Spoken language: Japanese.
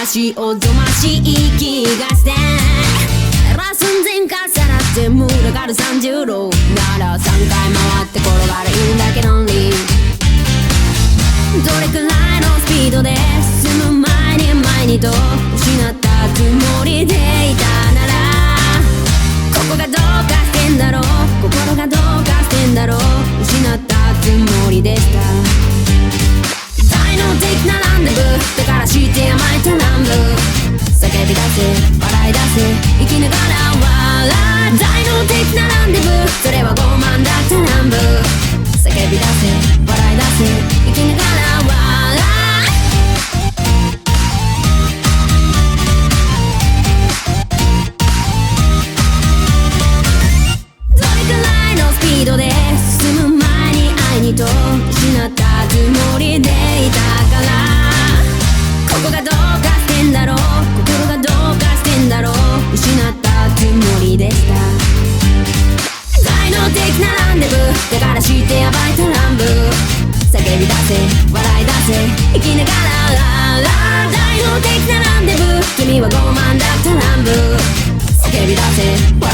しおぞましい気がしてラ寸前かさらって群がる30度なら3回回って転がるいいんだけどにどれくらいのスピードで進む前にと失ったつもりでいたならここがどうかしてんだろう心がどうかしてんだろう失ったつもりでした才能的なランデブーだからして甘いトランブ叫び出せ笑い出せ生きながら笑う才能的なランデブーそれは傲慢だったランブ叫び出せ笑い出せ生きながら笑うどれくらいのスピードで進む前に愛にと失ったつもりでいたからここがどうかしてんだろう心がどうかしてんだろう失ったつもりでした才能的なランデブーだからしてやばいトランブ叫び出せ笑い出せ生きながら才能的なランデブー君は傲慢だったランブ叫び出せ